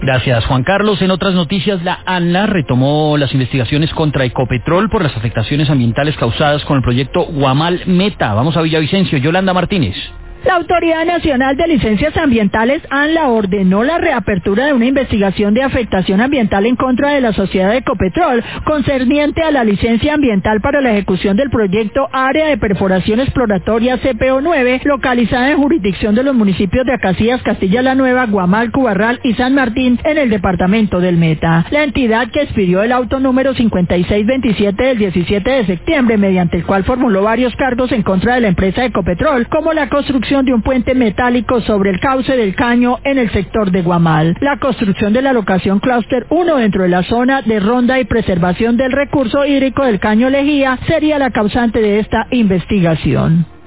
Gracias, Juan Carlos. En otras noticias, la ANLA retomó las investigaciones contra Ecopetrol por las afectaciones ambientales causadas con el proyecto Guamal Meta. Vamos a Villavicencio. Yolanda Martínez. La Autoridad Nacional de Licencias Ambientales, ANLA, ordenó la reapertura de una investigación de afectación ambiental en contra de la sociedad Ecopetrol, concerniente a la licencia ambiental para la ejecución del proyecto Área de Perforación Exploratoria CPO9, localizada en jurisdicción de los municipios de Acacías, Castilla la Nueva, Guamal, Cubarral y San Martín, en el departamento del Meta. La entidad, que expidió el auto número 5627 del 17 de septiembre, mediante el cual formuló varios cargos en contra de la empresa Ecopetrol, como la construcción de un puente metálico sobre el cauce del Caño en el sector de Guamal, la construcción de la locación Clúster 1 dentro de la zona de ronda y preservación del recurso hídrico del Caño Lejía sería la causante de esta investigación.